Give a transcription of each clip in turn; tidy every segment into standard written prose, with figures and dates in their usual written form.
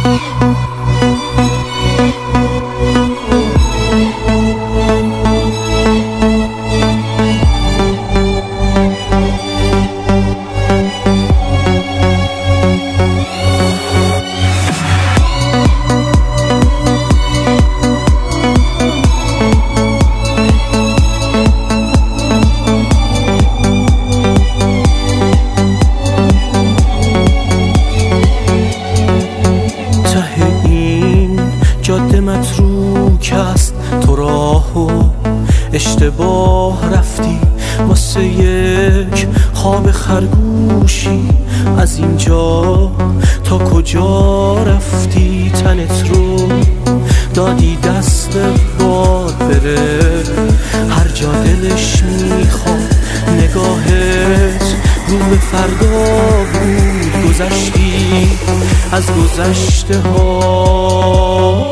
جاده متروک است، تو راهو اشتباه رفتی واسه یک خواب خرگوشی. از اینجا تا کجا رفتی؟ تنت رو دادی دست باد بره، هر جا دلش میخواد نگاهت رو به فردا بود. گذشتی از گذشته ها،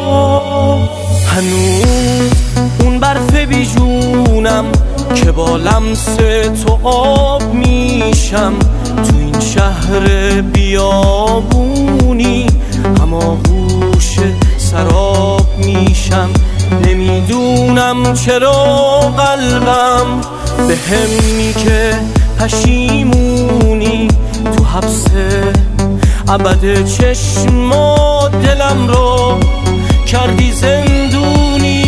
هنوز اون برف بیجونم که با لمس تو آب میشم. تو این شهر بیابونی هماغوش سراب میشم. نمیدونم چرا قلبم به هم میگه پشیمونی. تو حبس ابد چشمات دلم رو کردی زندونی.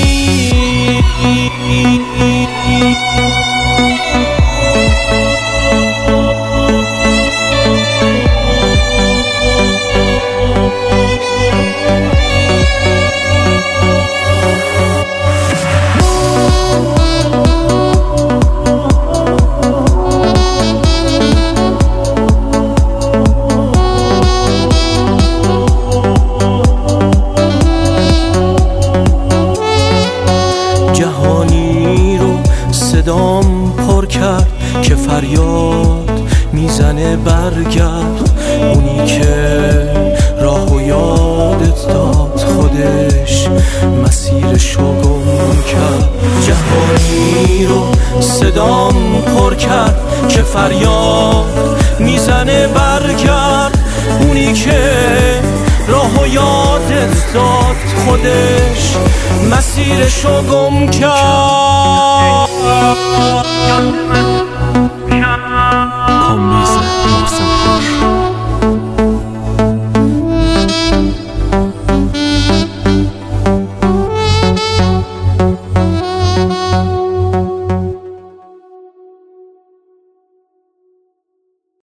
جهانی رو صدام پر کرد که فریاد میزنه برگرد. اونی که راهو یادت داد خودش مسیرشو گم کرد. جهانی رو صدام پر کرد که فریاد میزنه برگرد. اونی که راهو یادت داد خودش مسیرشو گم کرد. کامیزه